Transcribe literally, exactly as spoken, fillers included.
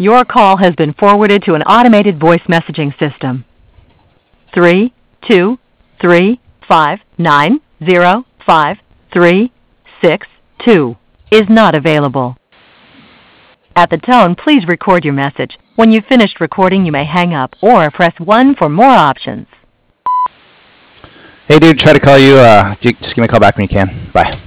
Your call has been forwarded to an automated voice messaging system. Three, two, three, five, nine, zero, five, three, six, two is not available. At the tone, please record your message. When you've finished recording, you may hang up or press one for more options. Hey, dude, try to call you. Uh, just give me a call back when you can. Bye.